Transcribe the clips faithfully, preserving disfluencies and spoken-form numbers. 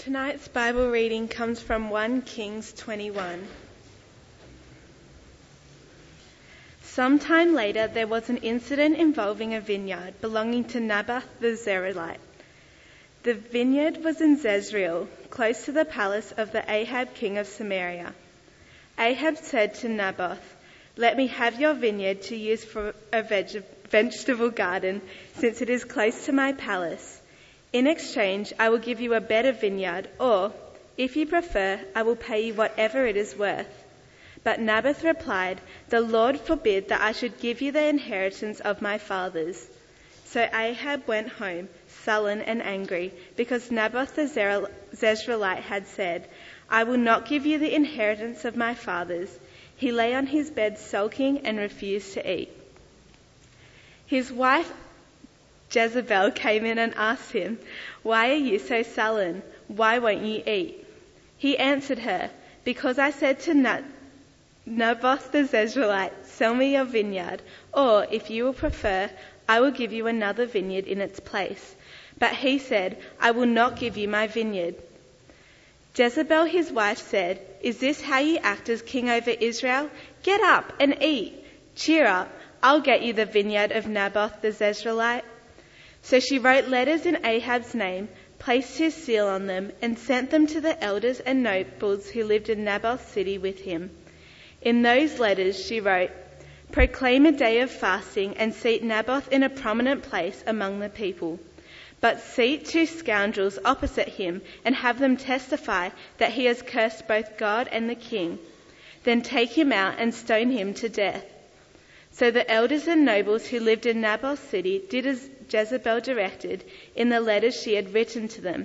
Tonight's Bible reading comes from First Kings twenty-one. Sometime later, there was an incident involving a vineyard belonging to Naboth the Jezreelite. The vineyard was in Jezreel, close to the palace of the Ahab king of Samaria. Ahab said to Naboth, "Let me have your vineyard to use for a veg- vegetable garden, since it is close to my palace. In exchange, I will give you a better vineyard, or, if you prefer, I will pay you whatever it is worth." But Naboth replied, "The Lord forbid that I should give you the inheritance of my fathers." So Ahab went home, sullen and angry, because Naboth the Jezreelite had said, "I will not give you the inheritance of my fathers." He lay on his bed sulking and refused to eat. His wife Jezebel came in and asked him, "Why are you so sullen? Why won't you eat?" He answered her, "Because I said to Nat- Naboth the Jezreelite, 'Sell me your vineyard,' or, if you will prefer, I will give you another vineyard in its place." But he said, "I will not give you my vineyard." Jezebel his wife said, "Is this how you act as king over Israel? Get up and eat. Cheer up, I'll get you the vineyard of Naboth the Jezreelite." So she wrote letters in Ahab's name, placed his seal on them, and sent them to the elders and nobles who lived in Naboth's city with him. In those letters she wrote, "Proclaim a day of fasting and seat Naboth in a prominent place among the people. But seat two scoundrels opposite him and have them testify that he has cursed both God and the king. Then take him out and stone him to death." So the elders and nobles who lived in Naboth's city did as Jezebel directed in the letters she had written to them.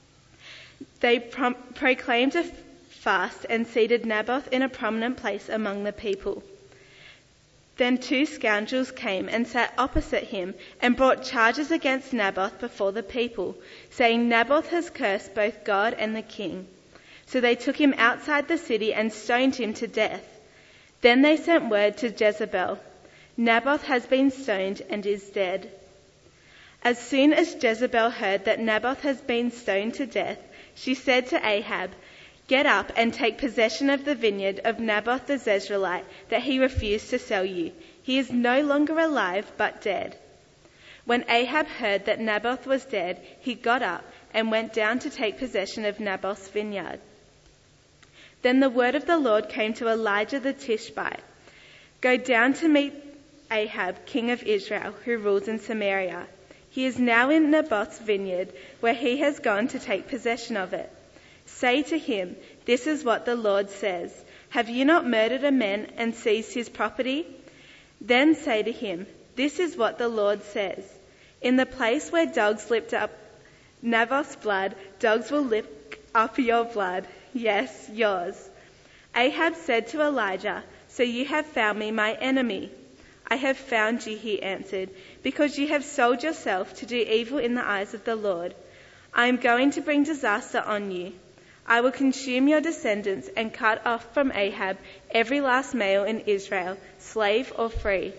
They pro- proclaimed a fast and seated Naboth in a prominent place among the people. Then two scoundrels came and sat opposite him and brought charges against Naboth before the people, saying, "Naboth has cursed both God and the king." So they took him outside the city and stoned him to death. Then they sent word to Jezebel, "Naboth has been stoned and is dead." As soon as Jezebel heard that Naboth has been stoned to death, she said to Ahab, "Get up and take possession of the vineyard of Naboth the Jezreelite that he refused to sell you. He is no longer alive, but dead." When Ahab heard that Naboth was dead, he got up and went down to take possession of Naboth's vineyard. Then the word of the Lord came to Elijah the Tishbite, "Go down to meet Ahab, king of Israel, who rules in Samaria. He is now in Naboth's vineyard, where he has gone to take possession of it. Say to him, 'This is what the Lord says. Have you not murdered a man and seized his property?' Then say to him, 'This is what the Lord says. In the place where dogs licked up Naboth's blood, dogs will lick up your blood. Yes, yours.'" Ahab said to Elijah, "So you have found me, my enemy." "I have found you," he answered, "because you have sold yourself to do evil in the eyes of the Lord. I am going to bring disaster on you. I will consume your descendants and cut off from Ahab every last male in Israel, slave or free.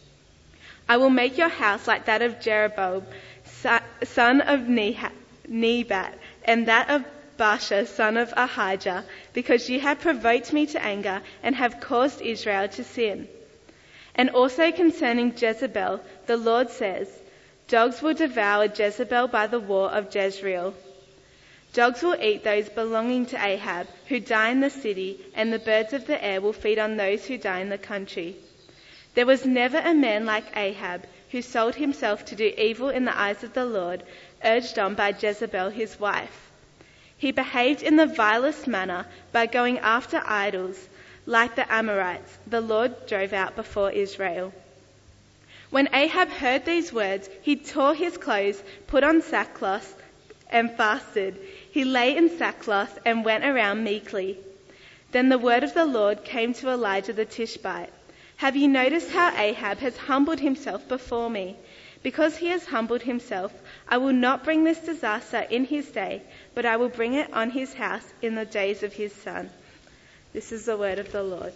I will make your house like that of Jeroboam, son of Nebat, and that of Baasha, son of Ahijah, because you have provoked me to anger and have caused Israel to sin." And also concerning Jezebel, the Lord says, "Dogs will devour Jezebel by the war of Jezreel. Dogs will eat those belonging to Ahab who die in the city, and the birds of the air will feed on those who die in the country." There was never a man like Ahab who sold himself to do evil in the eyes of the Lord, urged on by Jezebel his wife. He behaved in the vilest manner by going after idols, like the Amorites the Lord drove out before Israel. When Ahab heard these words, he tore his clothes, put on sackcloth, and fasted. He lay in sackcloth and went around meekly. Then the word of the Lord came to Elijah the Tishbite. "Have you noticed how Ahab has humbled himself before me? Because he has humbled himself, I will not bring this disaster in his day, but I will bring it on his house in the days of his son." This is the word of the Lord.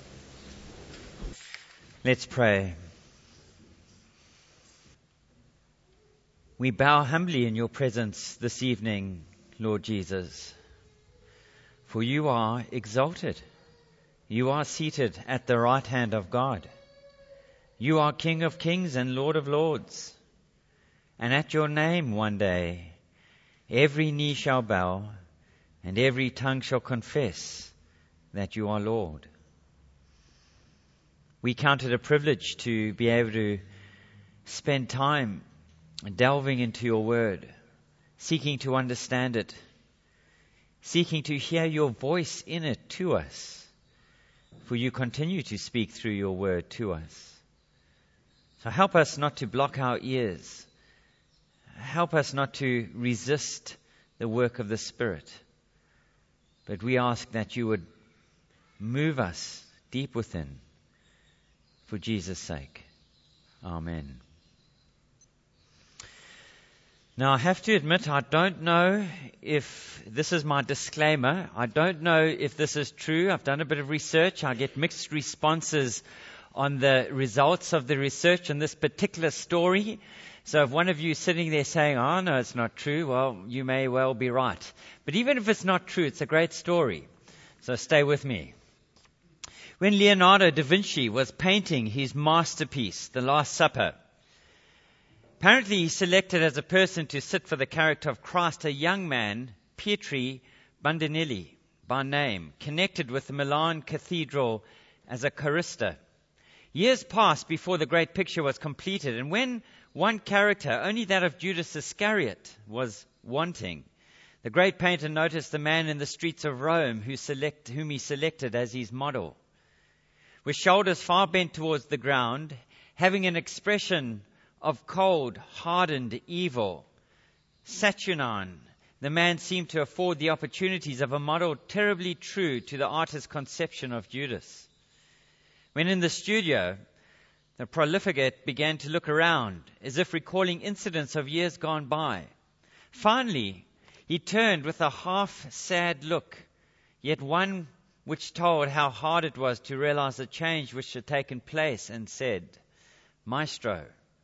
Let's pray. We bow humbly in your presence this evening Lord Jesus, for you are exalted. You are seated at the right hand of God. You are King of kings and Lord of lords. And at your name one day, every knee shall bow and every tongue shall confess that you are Lord. We count it a privilege to be able to spend time delving into your word, seeking to understand it, seeking to hear your voice in it to us, for you continue to speak through your word to us. So help us not to block our ears. Help us not to resist the work of the Spirit. But we ask that you would move us deep within for Jesus' sake. Amen. Now, I have to admit, I don't know if this is my disclaimer. I don't know if this is true. I've done a bit of research. I get mixed responses on the results of the research on this particular story. So if one of you is sitting there saying, oh, no, it's not true, well, you may well be right. But even if it's not true, it's a great story. So stay with me. When Leonardo da Vinci was painting his masterpiece, The Last Supper, apparently he selected as a person to sit for the character of Christ a young man, Pietro Bandinelli, by name, connected with the Milan Cathedral as a chorister. Years passed before the great picture was completed, and when one character, only that of Judas Iscariot, was wanting, the great painter noticed the man in the streets of Rome who select, whom he selected as his model. With shoulders far bent towards the ground, having an expression of cold, hardened evil, saturnine, the man seemed to afford the opportunities of a model terribly true to the artist's conception of Judas. When in the studio, the profligate began to look around, as if recalling incidents of years gone by. Finally, he turned with a half-sad look, yet one which told how hard it was to realize the change which had taken place, and said, Maestro,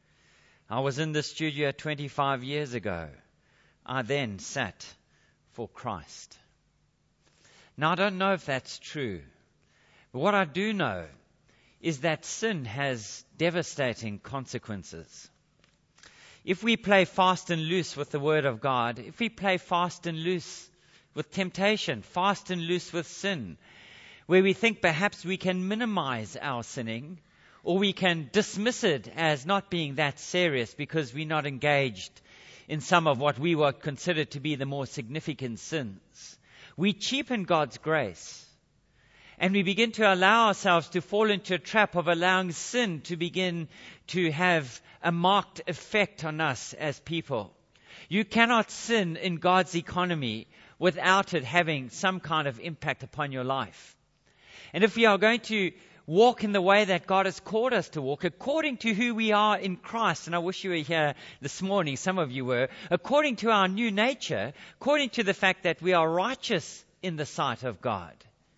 I was in the studio twenty-five years ago. I then sat for Christ. Now, I don't know if that's true, but what I do know is that sin has devastating consequences. If we play fast and loose with the Word of God, if we play fast and loose with temptation, fast and loose with sin, where we think perhaps we can minimize our sinning, or we can dismiss it as not being that serious because we're not engaged in some of what we would consider to be the more significant sins, we cheapen God's grace. And we begin to allow ourselves to fall into a trap of allowing sin to begin to have a marked effect on us as people. You cannot sin in God's economy without it having some kind of impact upon your life. And if we are going to walk in the way that God has called us to walk, according to who we are in Christ, and I wish you were here this morning, some of you were, according to our new nature, according to the fact that we are righteous in the sight of God,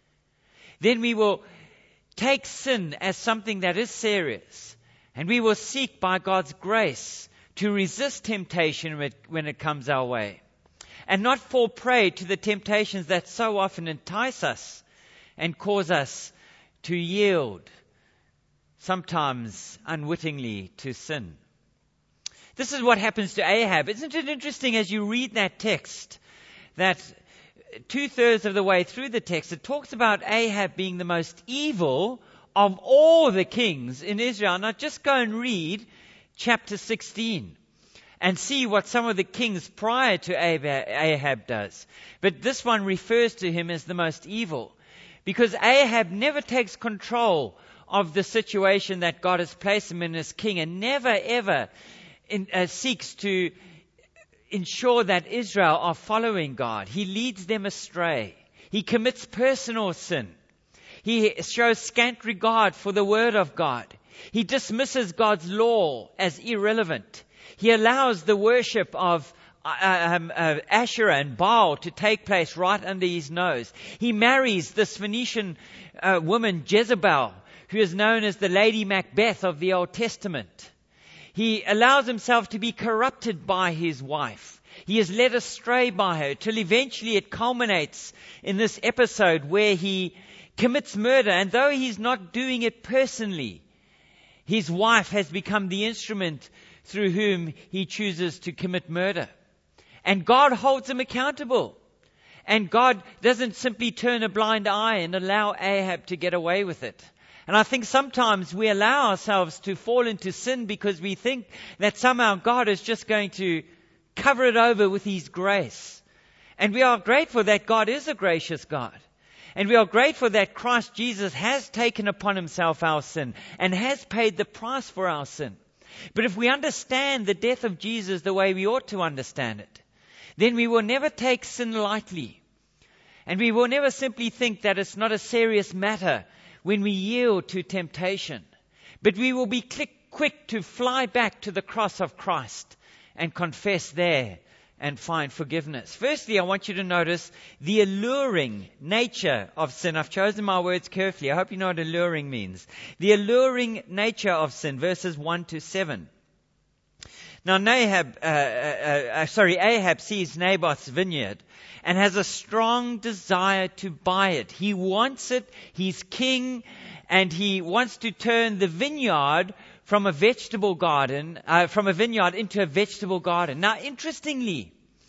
then we will take sin as something that is serious, and we will seek by God's grace to resist temptation when it comes our way, and not fall prey to the temptations that so often entice us and cause us to yield, sometimes unwittingly, to sin. This is what happens to Ahab. Isn't it interesting as you read that text, that two-thirds of the way through the text, it talks about Ahab being the most evil of all the kings in Israel. Now just go and read chapter sixteen and see what some of the kings prior to Ahab does. But this one refers to him as the most evil, because Ahab never takes control of the situation that God has placed him in as king, and never ever in, uh, seeks to ensure that Israel are following God. He leads them astray. He commits personal sin. He shows scant regard for the word of God. He dismisses God's law as irrelevant. He allows the worship of uh, um, uh, Asherah and Baal to take place right under his nose. He marries this Phoenician uh, woman Jezebel, who is known as the Lady Macbeth of the Old Testament. He allows himself to be corrupted by his wife. He is led astray by her, till eventually it culminates in this episode where he commits murder. And though he's not doing it personally, his wife has become the instrument through whom he chooses to commit murder. And God holds him accountable. And God doesn't simply turn a blind eye and allow Ahab to get away with it. And I think sometimes we allow ourselves to fall into sin because we think that somehow God is just going to cover it over with His grace. And we are grateful that God is a gracious God. And we are grateful that Christ Jesus has taken upon Himself our sin and has paid the price for our sin. But if we understand the death of Jesus the way we ought to understand it, then we will never take sin lightly. And we will never simply think that it's not a serious matter when we yield to temptation. But we will be quick, quick to fly back to the cross of Christ and confess there and find forgiveness. Firstly, I want you to notice the alluring nature of sin. I've chosen my words carefully. I hope you know what alluring means. The alluring nature of sin, verses one to seven. Now, Nahab, uh, uh, uh, sorry, Ahab sees Naboth's vineyard and has a strong desire to buy it. He wants it. He's king, and he wants to turn the vineyard from a vegetable garden, uh, from a vineyard into a vegetable garden. Now, interestingly,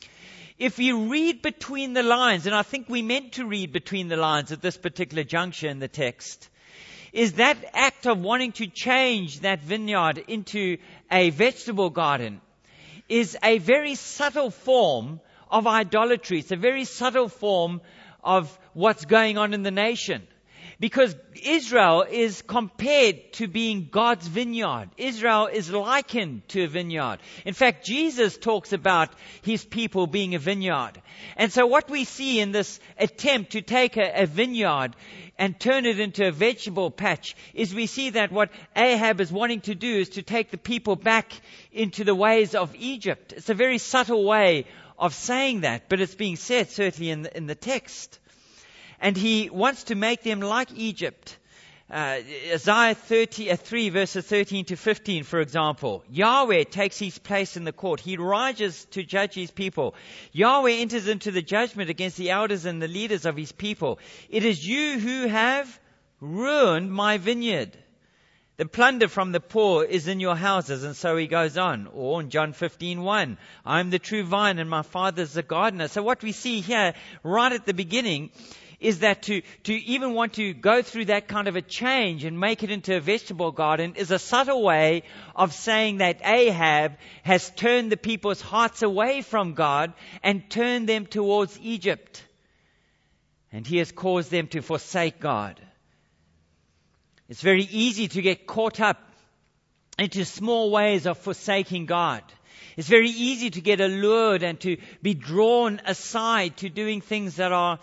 if you read between the lines, and I think we meant to read between the lines at this particular juncture in the text, is that act of wanting to change that vineyard into a vegetable garden is a very subtle form of idolatry. It's a very subtle form of what's going on in the nation. Because Israel is compared to being God's vineyard. Israel is likened to a vineyard. In fact, Jesus talks about His people being a vineyard. And so what we see in this attempt to take a, a vineyard and turn it into a vegetable patch is we see that what Ahab is wanting to do is to take the people back into the ways of Egypt. It's a very subtle way of saying that, but it's being said certainly in the, in the text. And he wants to make them like Egypt. Uh, Isaiah thirty, uh, three verses thirteen to fifteen, for example. Yahweh takes His place in the court. He rises to judge His people. Yahweh enters into the judgment against the elders and the leaders of His people. It is you who have ruined my vineyard. The plunder from the poor is in your houses. And so he goes on. Or in John fifteen one, I am the true vine and my Father is the gardener. So what we see here right at the beginning is that to, to even want to go through that kind of a change and make it into a vegetable garden is a subtle way of saying that Ahab has turned the people's hearts away from God and turned them towards Egypt. And he has caused them to forsake God. It's very easy to get caught up into small ways of forsaking God. It's very easy to get allured and to be drawn aside to doing things that are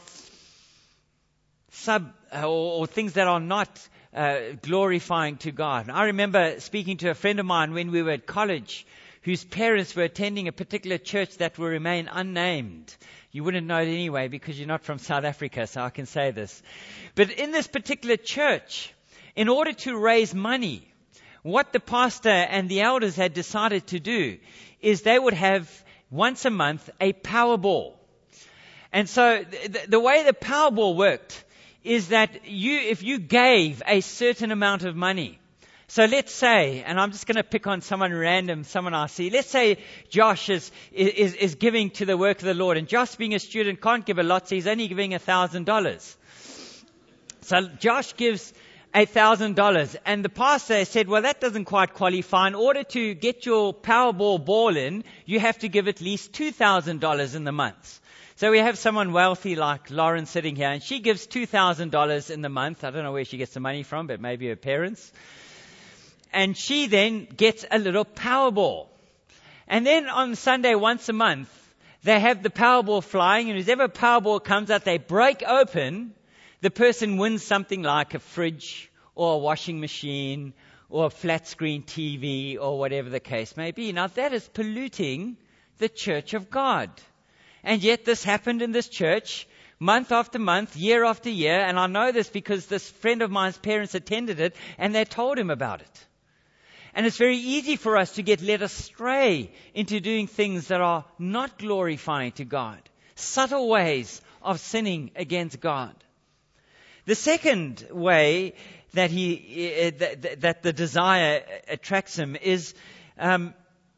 sub or, or things that are not uh, glorifying to God. I remember speaking to a friend of mine when we were at college, whose parents were attending a particular church that will remain unnamed. You wouldn't know it anyway because you're not from South Africa, so I can say this. But in this particular church, in order to raise money, what the pastor and the elders had decided to do is they would have once a month a Powerball. And so th- the way the Powerball worked is that you, if you gave a certain amount of money, so let's say, and I'm just going to pick on someone random, someone I see. Let's say Josh is, is, is giving to the work of the Lord, and Josh, being a student, can't give a lot, so he's only giving a thousand dollars. So Josh gives a thousand dollars, and the pastor said, well, that doesn't quite qualify. In order to get your Powerball ball in, you have to give at least two thousand dollars in the month. So we have someone wealthy like Lauren sitting here, and she gives two thousand dollars in the month. I don't know where she gets the money from, but maybe her parents. And she then gets a little Powerball. And then on Sunday, once a month, they have the Powerball flying, and whoever Powerball comes out, they break open. The person wins something like a fridge or a washing machine or a flat screen T V or whatever the case may be. Now that is polluting the church of God. And yet this happened in this church month after month, year after year. And I know this because this friend of mine's parents attended it and they told him about it. And it's very easy for us to get led astray into doing things that are not glorifying to God. Subtle ways of sinning against God. The second way that he uh, that, that the desire attracts him is um,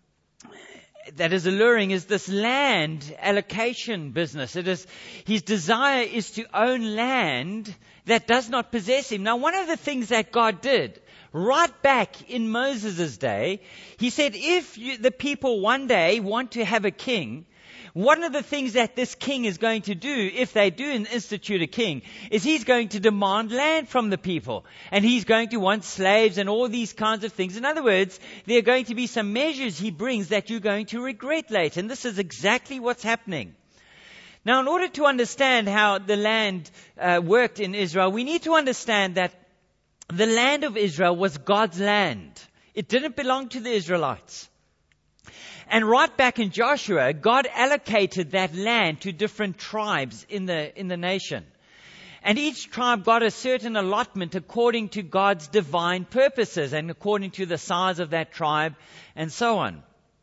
that is alluring is this land allocation business. It is his desire is to own land that does not possess him. Now, one of the things that God did right back in Moses' day, he said, if you, the people one day want to have a king, one of the things that this king is going to do, if they do institute a king, is he's going to demand land from the people. And he's going to want slaves and all these kinds of things. In other words, there are going to be some measures he brings that you're going to regret later. And this is exactly what's happening. Now, in order to understand how the land uh, worked in Israel, we need to understand that the land of Israel was God's land. It didn't belong to the Israelites. And right back in Joshua, God allocated that land to different tribes in the in the nation. And each tribe got a certain allotment according to God's divine purposes and according to the size of that tribe and so on.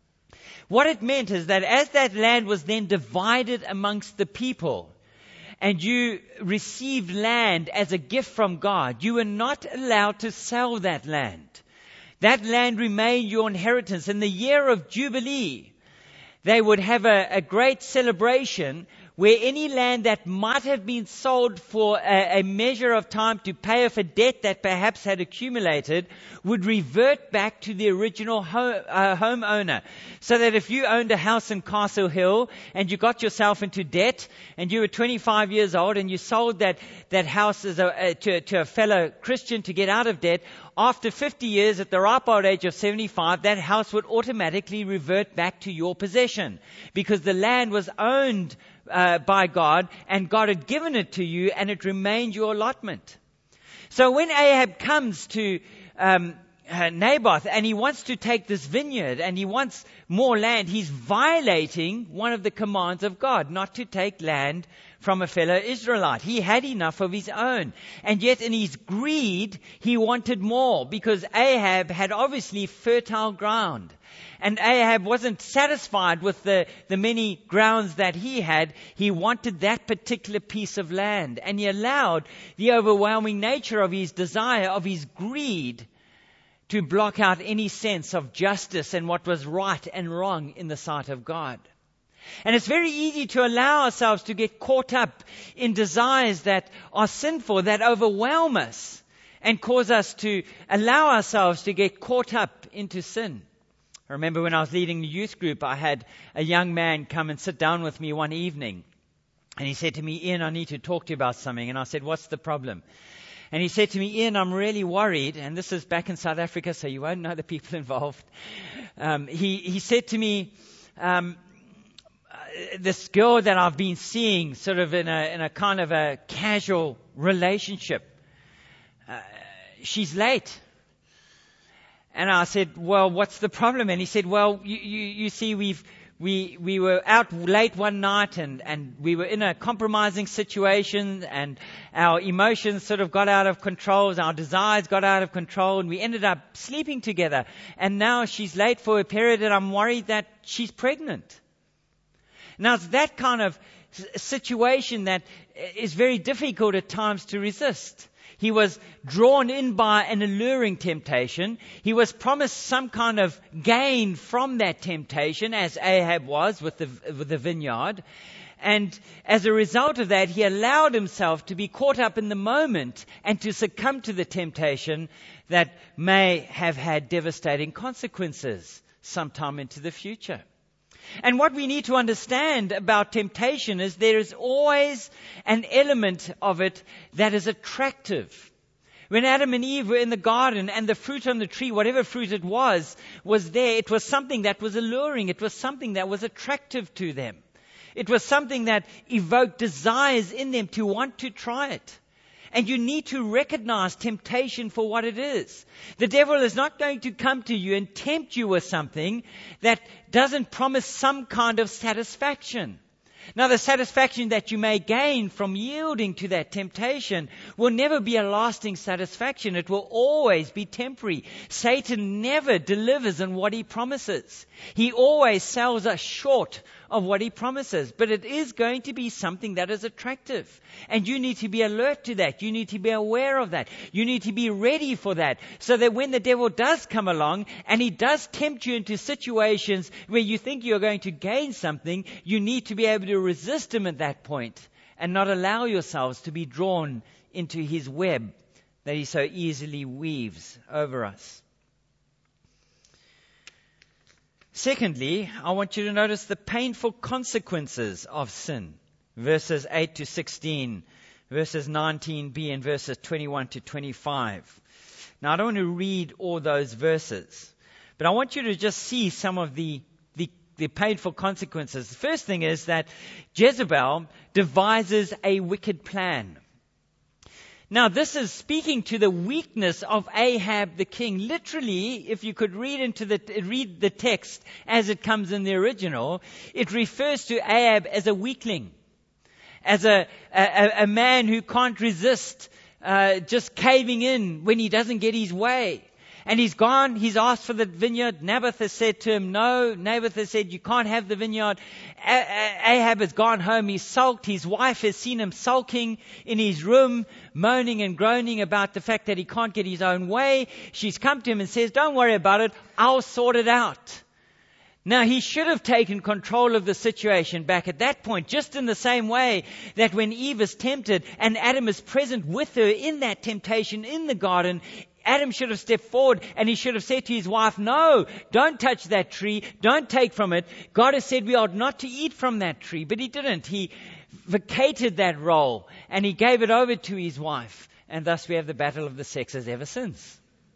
What it meant is that as that land was then divided amongst the people, and you received land as a gift from God, you were not allowed to sell that land. That land remained your inheritance. In the year of Jubilee, they would have a, a great celebration where any land that might have been sold for a, a measure of time to pay off a debt that perhaps had accumulated would revert back to the original home, uh, homeowner. So that if you owned a house in Castle Hill and you got yourself into debt and you were twenty-five years old and you sold that, that house as a, uh, to, to a fellow Christian to get out of debt, after fifty years at the ripe old age of seventy-five, that house would automatically revert back to your possession because the land was owned Uh, by God, and God had given it to you, and it remained your allotment. So when Ahab comes to um, uh, Naboth, and he wants to take this vineyard, and he wants more land, he's violating one of the commands of God, not to take land from a fellow Israelite. He had enough of his own. And yet in his greed, he wanted more, because Ahab had obviously fertile ground. And Ahab wasn't satisfied with the, the many grounds that he had. He wanted that particular piece of land. And he allowed the overwhelming nature of his desire, of his greed, to block out any sense of justice and what was right and wrong in the sight of God. And it's very easy to allow ourselves to get caught up in desires that are sinful, that overwhelm us and cause us to allow ourselves to get caught up into sin. I remember when I was leading the youth group, I had a young man come and sit down with me one evening. And he said to me, Ian, I need to talk to you about something. And I said, what's the problem? And he said to me, Ian, I'm really worried. And this is back in South Africa, so you won't know the people involved. Um, he, he said to me, um, this girl that I've been seeing sort of in a, in a kind of a casual relationship, uh, she's late. And I said, well, what's the problem? And he said, well, you, you, you see, we've, we, we were out late one night and, and we were in a compromising situation and our emotions sort of got out of control. Our desires got out of control and we ended up sleeping together. And now she's late for a period and I'm worried that she's pregnant. Now it's that kind of situation that is very difficult at times to resist. He was drawn in by an alluring temptation. He was promised some kind of gain from that temptation, as Ahab was with the, with the vineyard. And as a result of that, he allowed himself to be caught up in the moment and to succumb to the temptation that may have had devastating consequences sometime into the future. And what we need to understand about temptation is there is always an element of it that is attractive. When Adam and Eve were in the garden and the fruit on the tree, whatever fruit it was, was there, it was something that was alluring. It was something that was attractive to them. It was something that evoked desires in them to want to try it. And you need to recognize temptation for what it is. The devil is not going to come to you and tempt you with something that doesn't promise some kind of satisfaction. Now, the satisfaction that you may gain from yielding to that temptation will never be a lasting satisfaction. It will always be temporary. Satan never delivers on what he promises. He always sells us short of what he promises. But it is going to be something that is attractive. And you need to be alert to that. You need to be aware of that. You need to be ready for that. So that when the devil does come along and he does tempt you into situations where you think you're going to gain something, you need to be able to resist him at that point and not allow yourselves to be drawn into his web that he so easily weaves over us. Secondly, I want you to notice the painful consequences of sin. Verses eight to sixteen, verses nineteen b, and verses twenty-one to twenty-five. Now, I don't want to read all those verses, but I want you to just see some of the, the, the painful consequences. The first thing is that Jezebel devises a wicked plan. Now, this is speaking to the weakness of Ahab the king. Literally, if you could read into the read the text as it comes in the original, it refers to Ahab as a weakling, as a a, a man who can't resist uh, just caving in when he doesn't get his way. And he's gone, he's asked for the vineyard. Naboth has said to him, no. Naboth has said, you can't have the vineyard. Ahab has gone home, he's sulked. His wife has seen him sulking in his room, moaning and groaning about the fact that he can't get his own way. She's come to him and says, don't worry about it, I'll sort it out. Now, he should have taken control of the situation back at that point, just in the same way that when Eve is tempted and Adam is present with her in that temptation in the garden, Adam should have stepped forward and he should have said to his wife, no, don't touch that tree, don't take from it. God has said we ought not to eat from that tree, but he didn't. He vacated that role and he gave it over to his wife. And thus we have the battle of the sexes ever since.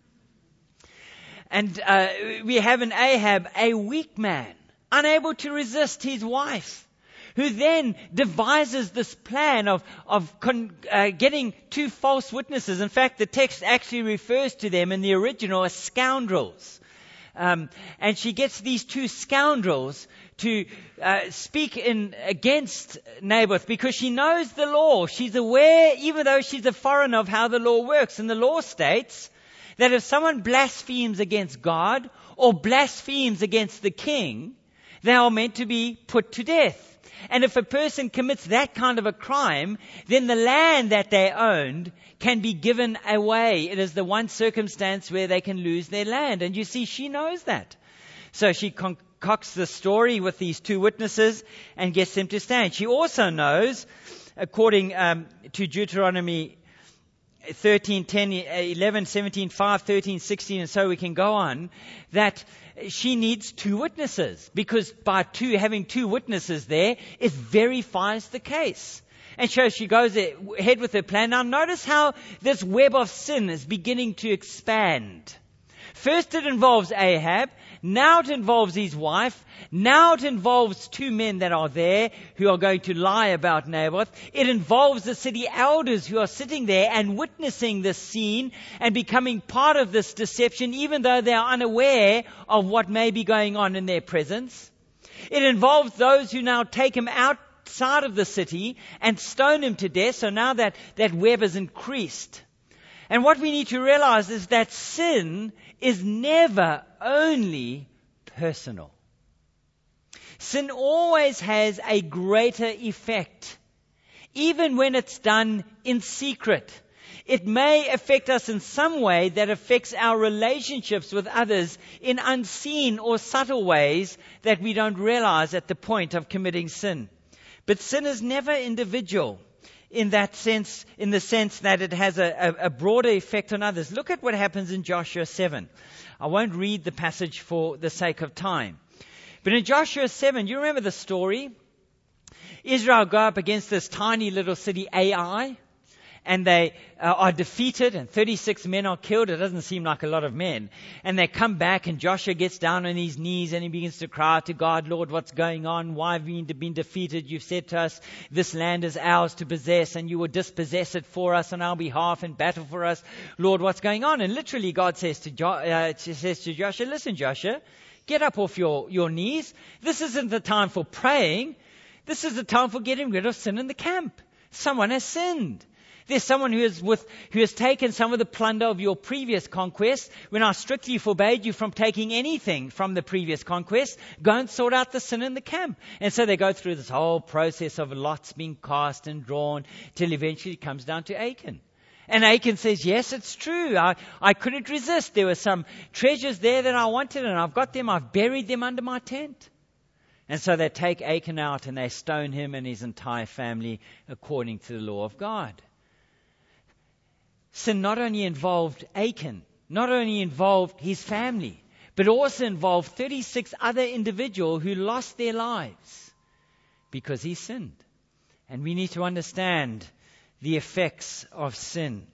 And uh, we have in Ahab a weak man, unable to resist his wife, who then devises this plan of, of con, uh, getting two false witnesses. In fact, the text actually refers to them in the original as scoundrels. Um, and she gets these two scoundrels to uh, speak in against Naboth because she knows the law. She's aware, even though she's a foreigner, of how the law works. And the law states that if someone blasphemes against God or blasphemes against the king, they are meant to be put to death. And if a person commits that kind of a crime, then the land that they owned can be given away. It is the one circumstance where they can lose their land. And you see, she knows that. So she concocts the story with these two witnesses and gets them to stand. She also knows, according um, to Deuteronomy thirteen, ten, eleven, seventeen, five, thirteen, sixteen, and so we can go on, that she needs two witnesses, because by two having two witnesses there, it verifies the case. And so she goes ahead with her plan. Now notice how this web of sin is beginning to expand. First it involves Ahab, now it involves his wife, now it involves two men that are there who are going to lie about Naboth. It involves the city elders who are sitting there and witnessing this scene and becoming part of this deception, even though they are unaware of what may be going on in their presence. It involves those who now take him outside of the city and stone him to death. So now that, that web has increased. And what we need to realize is that sin is never only personal. Sin always has a greater effect, even when it's done in secret. It may affect us in some way that affects our relationships with others in unseen or subtle ways that we don't realize at the point of committing sin. But sin is never individual in that sense, in the sense that it has a, a, a broader effect on others. Look at what happens in Joshua seven. I won't read the passage for the sake of time. But in Joshua seven, you remember the story? Israel go up against this tiny little city, Ai, and they uh, are defeated, and thirty-six men are killed. It doesn't seem like a lot of men. And they come back, and Joshua gets down on his knees, and he begins to cry out to God, Lord, what's going on? Why have we been defeated? You've said to us, this land is ours to possess, and you will dispossess it for us on our behalf and battle for us. Lord, what's going on? And literally God says to, jo- uh, says to Joshua, listen, Joshua, get up off your, your knees. This isn't the time for praying. This is the time for getting rid of sin in the camp. Someone has sinned. There's someone who has, with, who has taken some of the plunder of your previous conquest. When I strictly forbade you from taking anything from the previous conquest, go and sort out the sin in the camp. And so they go through this whole process of lots being cast and drawn till eventually it comes down to Achan. And Achan says, yes, it's true. I, I couldn't resist. There were some treasures there that I wanted, and I've got them. I've buried them under my tent. And so they take Achan out and they stone him and his entire family according to the law of God. Sin not only involved Achan, not only involved his family, but also involved thirty-six other individuals who lost their lives because he sinned. And we need to understand the effects of sin.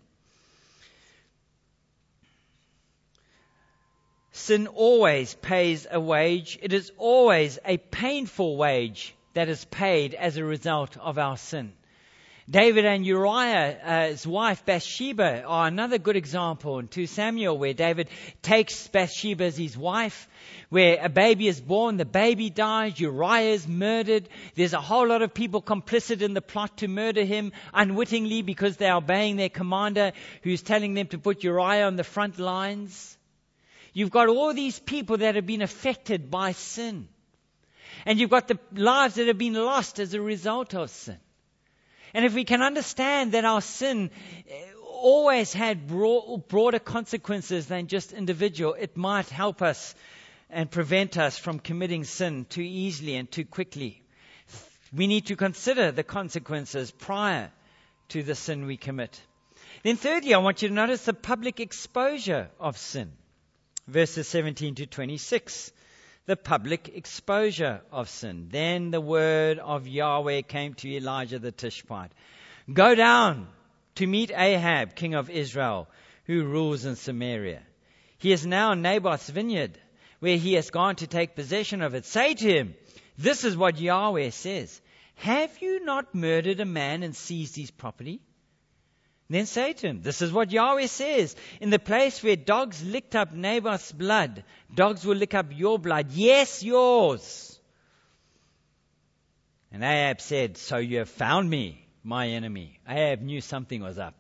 Sin always pays a wage. It is always a painful wage that is paid as a result of our sin. David and Uriah's wife Bathsheba are another good example in Second Samuel, where David takes Bathsheba as his wife, where a baby is born, the baby dies, Uriah is murdered. There's a whole lot of people complicit in the plot to murder him unwittingly because they're obeying their commander who's telling them to put Uriah on the front lines. You've got all these people that have been affected by sin. And you've got the lives that have been lost as a result of sin. And if we can understand that our sin always had broad, broader consequences than just individual, it might help us and prevent us from committing sin too easily and too quickly. We need to consider the consequences prior to the sin we commit. Then thirdly, I want you to notice the public exposure of sin. Verses seventeen to twenty-six. The public exposure of sin. Then the word of Yahweh came to Elijah the Tishbite. Go down to meet Ahab, king of Israel, who rules in Samaria. He is now in Naboth's vineyard, where he has gone to take possession of it. Say to him, this is what Yahweh says. Have you not murdered a man and seized his property? Then say to him, this is what Yahweh says. In the place where dogs licked up Naboth's blood, dogs will lick up your blood. Yes, yours. And Ahab said, so you have found me, my enemy. Ahab knew something was up.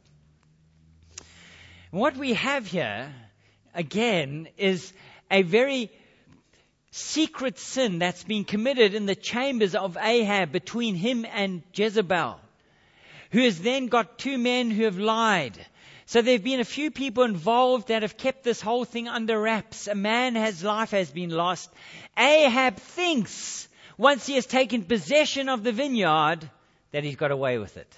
What we have here, again, is a very secret sin that's been committed in the chambers of Ahab between him and Jezebel, who has then got two men who have lied. So there have been a few people involved that have kept this whole thing under wraps. A man, his life has been lost. Ahab thinks, once he has taken possession of the vineyard, that he's got away with it.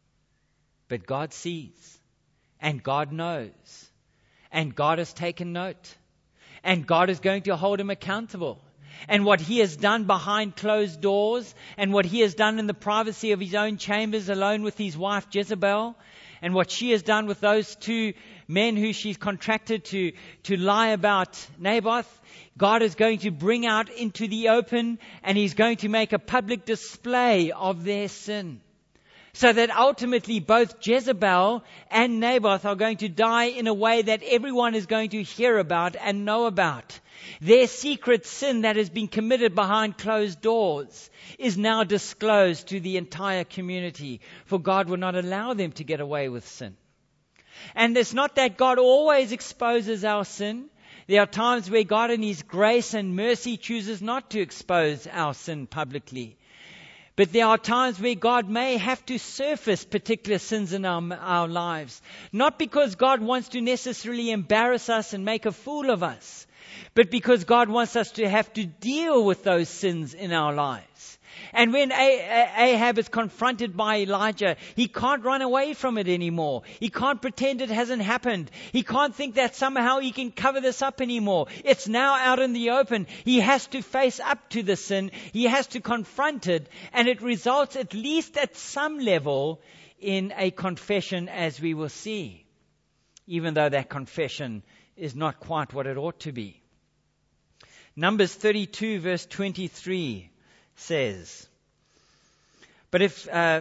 But God sees, and God knows, and God has taken note, and God is going to hold him accountable. And what he has done behind closed doors, and what he has done in the privacy of his own chambers alone with his wife Jezebel, and what she has done with those two men who she's contracted to, to lie about Naboth, God is going to bring out into the open, and he's going to make a public display of their sin. So that ultimately both Jezebel and Naboth are going to die in a way that everyone is going to hear about and know about. Their secret sin that has been committed behind closed doors is now disclosed to the entire community, for God will not allow them to get away with sin. And it's not that God always exposes our sin. There are times where God in His grace and mercy chooses not to expose our sin publicly. But there are times where God may have to surface particular sins in our, our lives. Not because God wants to necessarily embarrass us and make a fool of us, but because God wants us to have to deal with those sins in our lives. And when Ahab is confronted by Elijah, he can't run away from it anymore. He can't pretend it hasn't happened. He can't think that somehow he can cover this up anymore. It's now out in the open. He has to face up to the sin. He has to confront it. And it results, at least at some level, in a confession, as we will see. Even though that confession is not quite what it ought to be. Numbers thirty-two verse twenty-three says, but if uh,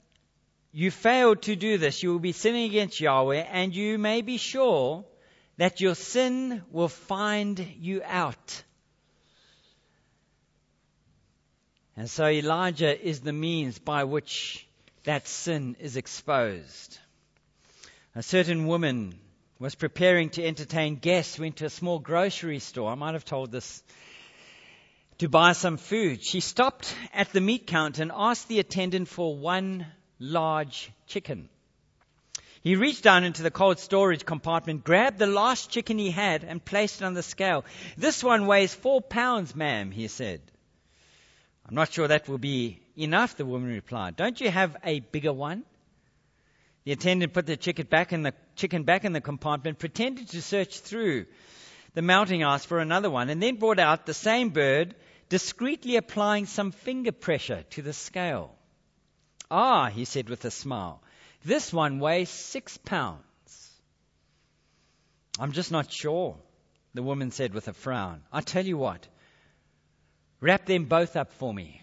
you fail to do this, you will be sinning against Yahweh, and you may be sure that your sin will find you out. And so Elijah is the means by which that sin is exposed. A certain woman was preparing to entertain guests, went to a small grocery store. I might have told this. To buy some food. She stopped at the meat counter and asked the attendant for one large chicken. He reached down into the cold storage compartment, grabbed the last chicken he had and placed it on the scale. "This one weighs four pounds, ma'am," he said. "I'm not sure that will be enough," the woman replied. "Don't you have a bigger one?" The attendant put the chicken back in the chicken back in the compartment, pretended to search through the melting ice for another one, and then brought out the same bird, discreetly applying some finger pressure to the scale. "Ah," he said with a smile, "this one weighs six pounds." "I'm just not sure," the woman said with a frown. "I tell you what, wrap them both up for me."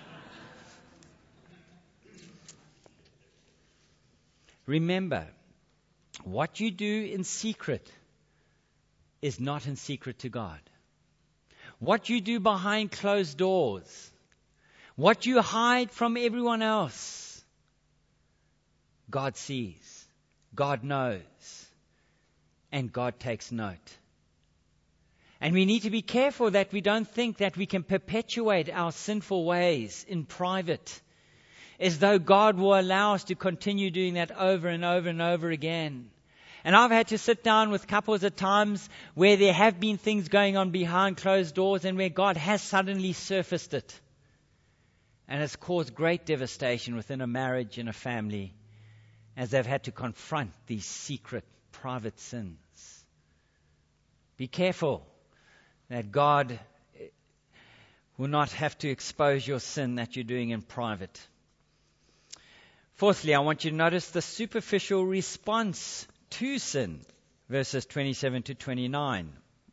Remember, what you do in secret is not in secret to God. What you do behind closed doors, what you hide from everyone else, God sees, God knows, and God takes note. And we need to be careful that we don't think that we can perpetuate our sinful ways in private, as though God will allow us to continue doing that over and over and over again. And I've had to sit down with couples at times where there have been things going on behind closed doors and where God has suddenly surfaced it. And it's caused great devastation within a marriage and a family as they've had to confront these secret, private sins. Be careful that God will not have to expose your sin that you're doing in private. Fourthly, I want you to notice the superficial response to sin, verses twenty-seven to twenty-nine.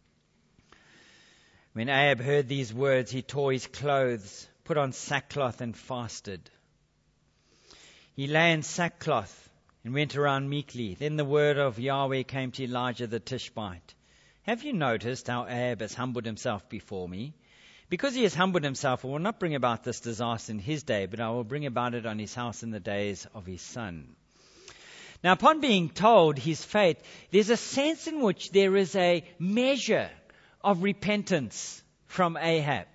When Ahab heard these words, he tore his clothes, put on sackcloth and fasted. He lay in sackcloth and went around meekly. Then the word of Yahweh came to Elijah the Tishbite. "Have you noticed how Ahab has humbled himself before me? Because he has humbled himself, I will not bring about this disaster in his day, but I will bring about it on his house in the days of his son." Now, upon being told his fate, there's a sense in which there is a measure of repentance from Ahab.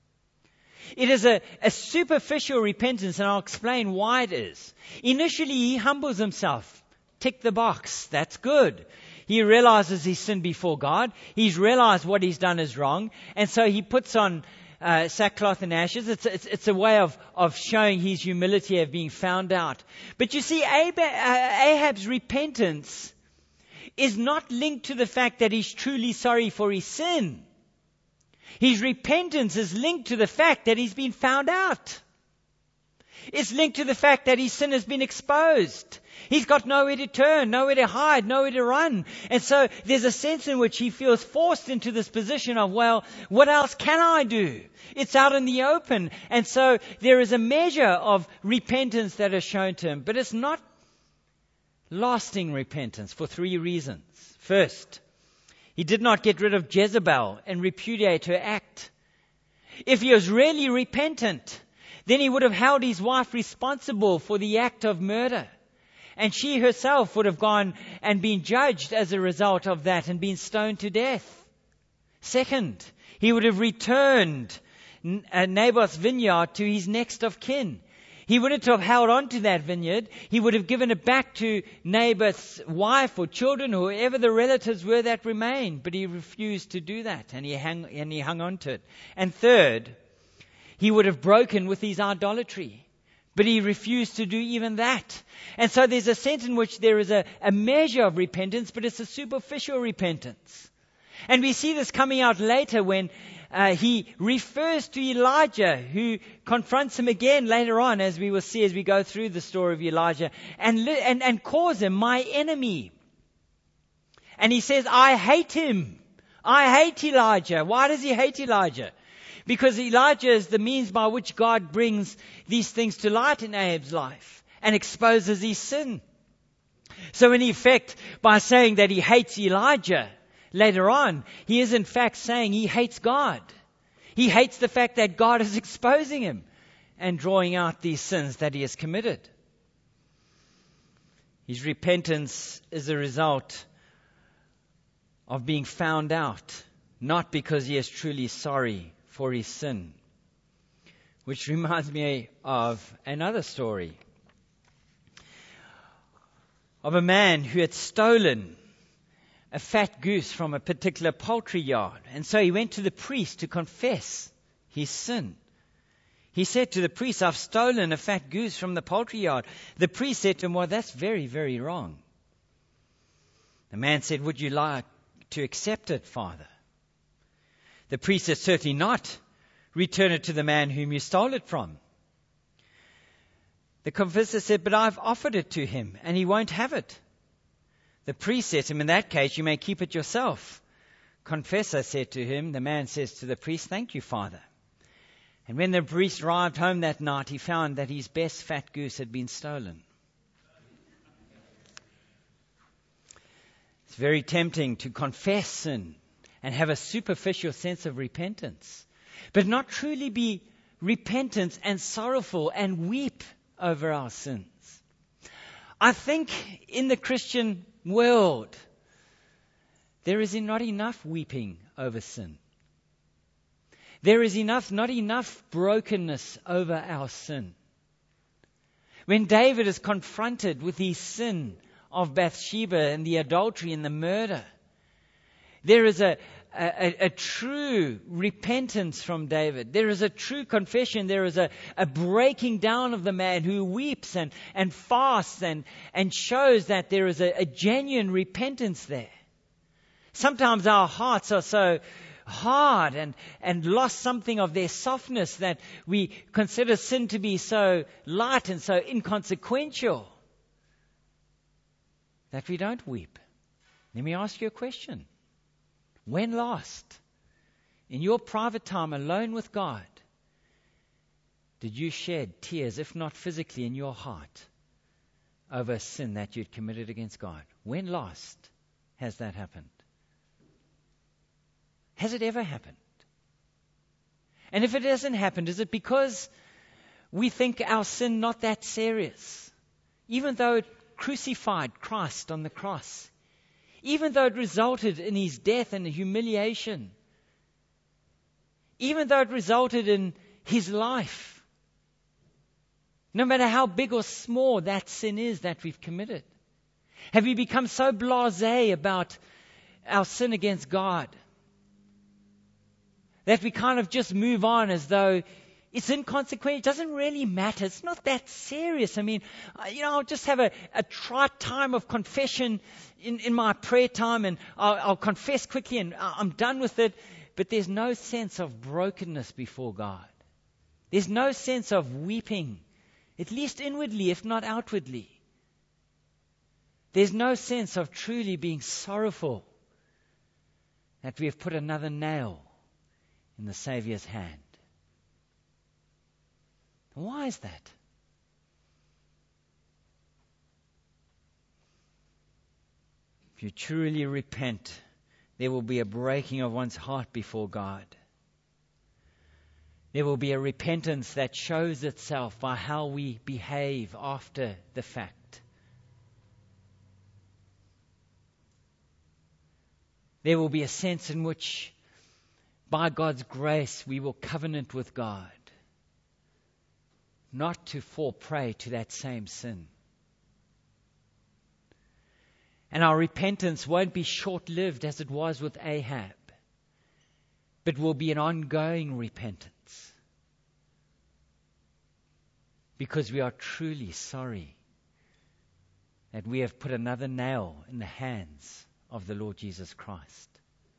It is a, a superficial repentance, and I'll explain why it is. Initially, he humbles himself. Tick the box. That's good. He realizes he's sinned before God. He's realized what he's done is wrong. And so he puts on uh, sackcloth and ashes. It's, it's, it's a way of, of showing his humility of being found out. But you see, Ahab, uh, Ahab's repentance is not linked to the fact that he's truly sorry for his sin. His repentance is linked to the fact that he's been found out. It's linked to the fact that his sin has been exposed. He's got nowhere to turn, nowhere to hide, nowhere to run. And so there's a sense in which he feels forced into this position of, well, what else can I do? It's out in the open. And so there is a measure of repentance that is shown to him. But it's not lasting repentance for three reasons. First, he did not get rid of Jezebel and repudiate her act. If he was really repentant, then he would have held his wife responsible for the act of murder. And she herself would have gone and been judged as a result of that and been stoned to death. Second, he would have returned Naboth's vineyard to his next of kin. He wouldn't have held on to that vineyard. He would have given it back to Naboth's wife or children or whoever the relatives were that remained. But he refused to do that, and he hung, and he hung on to it. And third, he would have broken with his idolatry. But he refused to do even that. And so there's a sense in which there is a, a measure of repentance, but it's a superficial repentance. And we see this coming out later when uh, he refers to Elijah, who confronts him again later on, as we will see as we go through the story of Elijah, and, li- and, and calls him my enemy. And he says, I hate him. I hate Elijah. Why does he hate Elijah? Because Elijah is the means by which God brings these things to light in Ahab's life and exposes his sin. So in effect, by saying that he hates Elijah later on, he is in fact saying he hates God. He hates the fact that God is exposing him. and drawing out these sins that he has committed. His repentance is a result of being found out, not because he is truly sorry for his sin. Which reminds me of another story of a man who had stolen a fat goose from a particular poultry yard. And so he went to the priest to confess his sin. He said to the priest, I've stolen a fat goose from the poultry yard. The priest said to him, well, that's very, very wrong. The man said, would you like to accept it, Father? The priest said, certainly not. Return it to the man whom you stole it from. The confessor said, but I've offered it to him and he won't have it. The priest said to him, in that case, you may keep it yourself. Confessor said to him, the man says to the priest, thank you, Father. And when the priest arrived home that night, he found that his best fat goose had been stolen. It's very tempting to confess sin and have a superficial sense of repentance, but not truly be repentant and sorrowful and weep over our sins. I think in the Christian world, there is not enough weeping over sin. There is enough, not enough brokenness over our sin. When David is confronted with his sin of Bathsheba and the adultery and the murder, there is a, a, a true repentance from David. There is a true confession. There is a, a breaking down of the man who weeps and, and fasts and, and shows that there is a, a genuine repentance there. Sometimes our hearts are so hard and, and lost something of their softness that we consider sin to be so light and so inconsequential that we don't weep. Let me ask you a question. When last, in your private time alone with God, did you shed tears, if not physically, in your heart over a sin that you'd committed against God? When last has that happened? Has it ever happened? And if it hasn't happened, is it because we think our sin not that serious? Even though it crucified Christ on the cross, even though it resulted in his death and humiliation, even though it resulted in his life, no matter how big or small that sin is that we've committed, have we become so blasé about our sin against God that we kind of just move on as though it's inconsequential? It doesn't really matter. It's not that serious. I mean, you know, I'll just have a, a trite time of confession in, in my prayer time, and I'll, I'll confess quickly and I'm done with it. But there's no sense of brokenness before God. There's no sense of weeping, at least inwardly, if not outwardly. There's no sense of truly being sorrowful that we have put another nail in the Savior's hand. Why is that? If you truly repent, there will be a breaking of one's heart before God. There will be a repentance that shows itself by how we behave after the fact. There will be a sense in which, by God's grace, we will covenant with God, not to fall prey to that same sin. And our repentance won't be short-lived as it was with Ahab, but will be an ongoing repentance, because we are truly sorry that we have put another nail in the hands of the Lord Jesus Christ.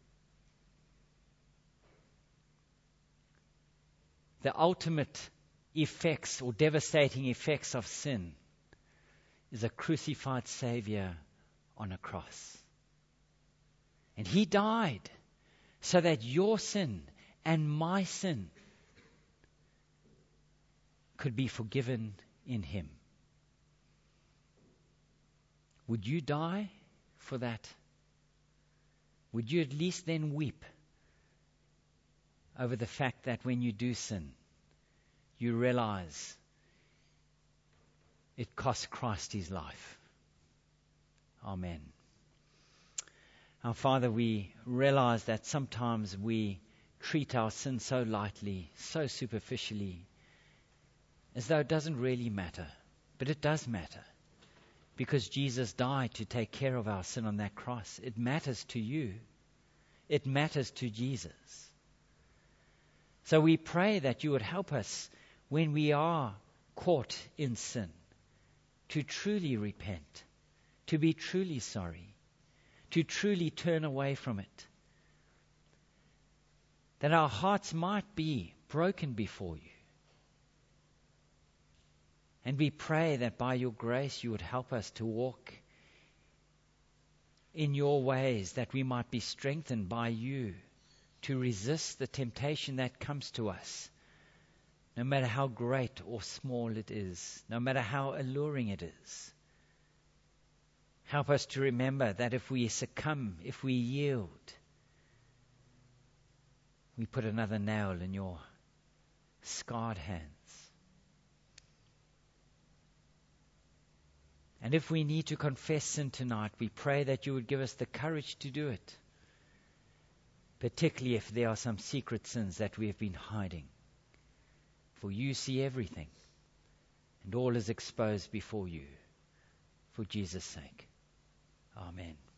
The ultimate effects or devastating effects of sin is a crucified Savior on a cross. And He died so that your sin and my sin could be forgiven in Him. Would you die for that? Would you at least then weep over the fact that when you do sin, you realize it cost Christ his life. Amen. Our Father, we realize that sometimes we treat our sin so lightly, so superficially, as though it doesn't really matter. But it does matter, because Jesus died to take care of our sin on that cross. It matters to you. It matters to Jesus. So we pray that you would help us when we are caught in sin to truly repent, to be truly sorry, to truly turn away from it. That our hearts might be broken before you. And we pray that by your grace you would help us to walk in your ways, that we might be strengthened by you to resist the temptation that comes to us, no matter how great or small it is, no matter how alluring it is. Help us to remember that if we succumb, if we yield, we put another nail in your scarred hands. And if we need to confess sin tonight, we pray that you would give us the courage to do it, particularly if there are some secret sins that we have been hiding. For you see everything, and all is exposed before you, for Jesus' sake. Amen.